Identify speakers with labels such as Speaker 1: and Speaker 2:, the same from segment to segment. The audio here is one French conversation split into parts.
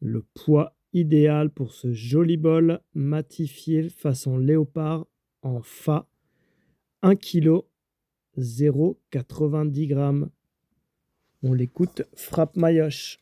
Speaker 1: Le poids idéal pour ce joli bol matifié façon léopard en Fa, 1 kg, 0,90 g. On l'écoute, frappe Mayoche.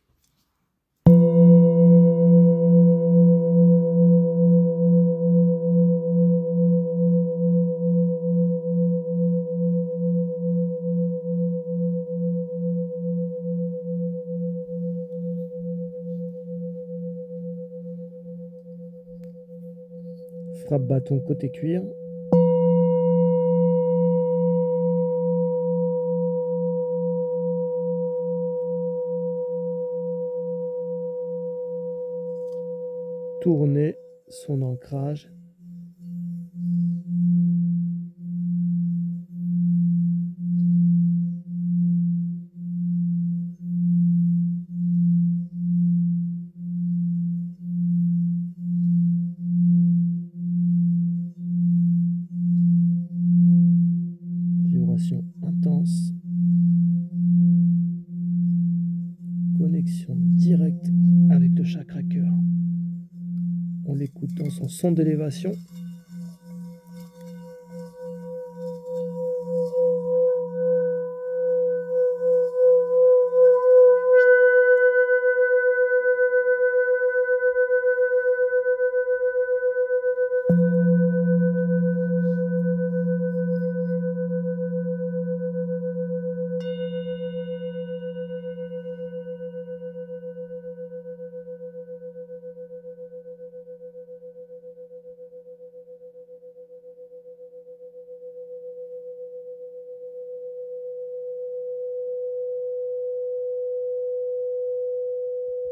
Speaker 1: Frappe bâton côté cuir. Tourner son ancrage. Vibration intense. Connexion directe avec le chakra cœur. On l'écoute dans son son d'élévation.